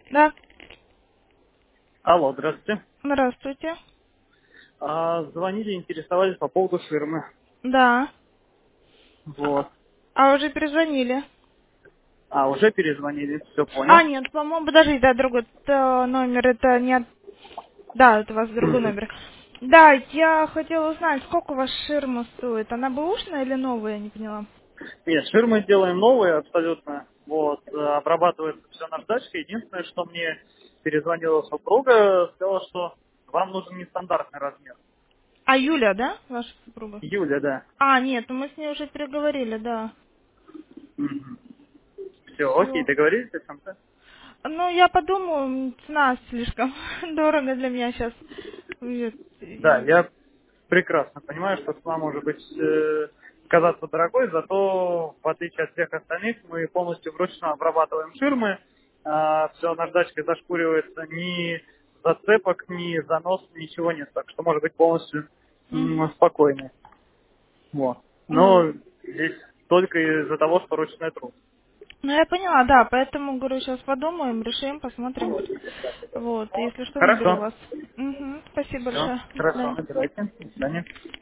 Да. Алло, здравствуйте. Здравствуйте. Звонили, интересовались по поводу ширмы. Да. Вот. А уже перезвонили? Уже перезвонили, все А, понял. нет, по-моему, подожди, да, другой номер, это не... Да, это у вас другой Мгм. номер. Да, я хотела узнать, сколько у вас ширма стоит? Она бэушная или новая, я не поняла. Нет, ширмы делаем новые абсолютно. Вот. Обрабатывается все наждачкой. Единственное, что мне перезвонила супруга, сказала, что вам нужен нестандартный размер. А Юля, да, ваша супруга? Юля, да. А, нет, ну мы с ней уже переговорили, да. Все, окей, Все. договорились о чем-то? Ну, я подумаю, цена слишком дорого для меня сейчас. Да, я прекрасно понимаю, что цена может быть казаться дорогой, зато в отличие от всех остальных мы полностью вручную обрабатываем ширмы, все наждачкой зашкуривается, ни зацепок, ни занос, ничего нет, так что может быть полностью спокойно. Вот. Ну, Но здесь только из-за того, что ручной труд. ну, я поняла, да, поэтому, говорю, сейчас подумаем, решим, посмотрим. Вот, если что, наберу Хорошо. вас. Угу, спасибо Все, большое. До хорошо, свидания. набирайте. До свидания.